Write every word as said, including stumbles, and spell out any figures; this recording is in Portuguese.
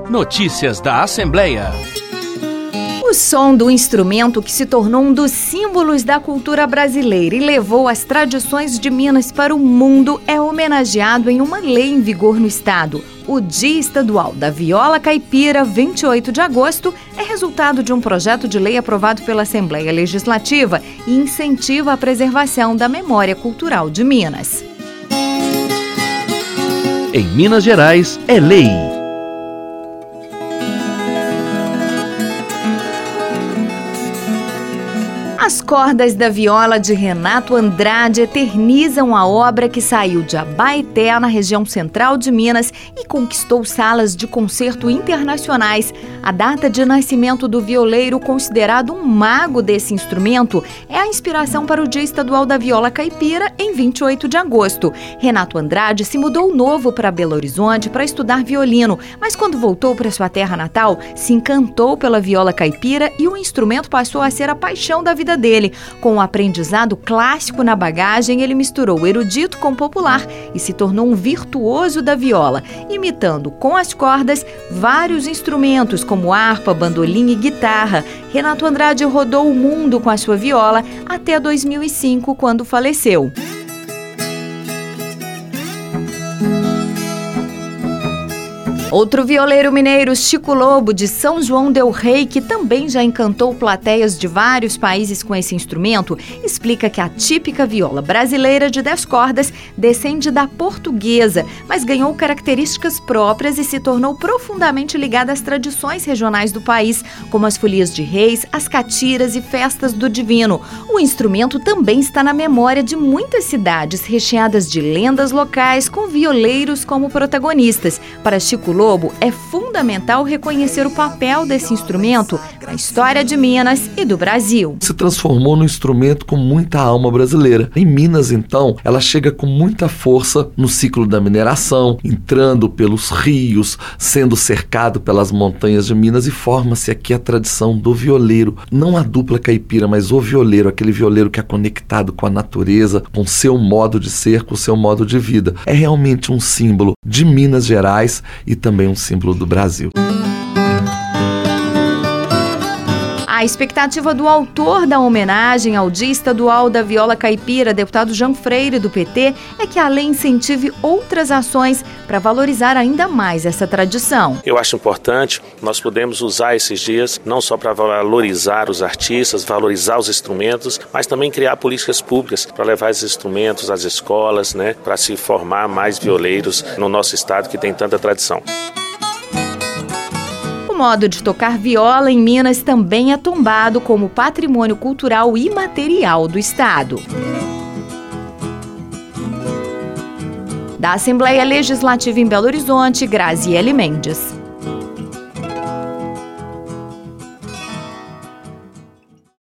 Notícias da Assembleia. O som do instrumento que se tornou um dos símbolos da cultura brasileira e levou as tradições de Minas para o mundo é homenageado em uma lei em vigor no estado. O Dia Estadual da Viola Caipira, vinte e oito de agosto, é resultado de um projeto de lei aprovado pela Assembleia Legislativa e incentiva a preservação da memória cultural de Minas. Em Minas Gerais, é lei. As cordas da viola de Renato Andrade eternizam a obra que saiu de Abaeté, na região central de Minas, e conquistou salas de concerto internacionais. A data de nascimento do violeiro, considerado um mago desse instrumento, é a inspiração para o Dia Estadual da Viola Caipira, em vinte e oito de agosto. Renato Andrade se mudou novo para Belo Horizonte para estudar violino, mas quando voltou para sua terra natal, se encantou pela viola caipira e o instrumento passou a ser a paixão da vida dele. Com o aprendizado clássico na bagagem, ele misturou o erudito com o popular e se tornou um virtuoso da viola, imitando com as cordas vários instrumentos como harpa, bandolim e guitarra. Renato Andrade rodou o mundo com a sua viola até dois mil e cinco, quando faleceu. Outro violeiro mineiro, Chico Lobo, de São João del Rei, que também já encantou plateias de vários países com esse instrumento, explica que a típica viola brasileira de dez cordas descende da portuguesa, mas ganhou características próprias e se tornou profundamente ligada às tradições regionais do país, como as folias de reis, as catiras e festas do divino. O instrumento também está na memória de muitas cidades, recheadas de lendas locais, com violeiros como protagonistas. Para Chico Lobo, é fundamental reconhecer o papel desse instrumento na história de Minas e do Brasil. Se transformou num instrumento com muita alma brasileira. Em Minas, então, ela chega com muita força no ciclo da mineração, entrando pelos rios, sendo cercado pelas montanhas de Minas, e forma-se aqui a tradição do violeiro. Não a dupla caipira, mas o violeiro, aquele violeiro que é conectado com a natureza, com seu modo de ser, com seu modo de vida. É realmente um símbolo de Minas Gerais e também um símbolo do Brasil. A expectativa do autor da homenagem ao Dia Estadual da Viola Caipira, deputado Jean Freire, do P T, é que a lei incentive outras ações para valorizar ainda mais essa tradição. Eu acho importante nós podemos usar esses dias não só para valorizar os artistas, valorizar os instrumentos, mas também criar políticas públicas para levar esses instrumentos às escolas, né, para se formar mais violeiros no nosso estado que tem tanta tradição. O modo de tocar viola em Minas também é tombado como patrimônio cultural imaterial do estado. Da Assembleia Legislativa em Belo Horizonte, Graziele Mendes.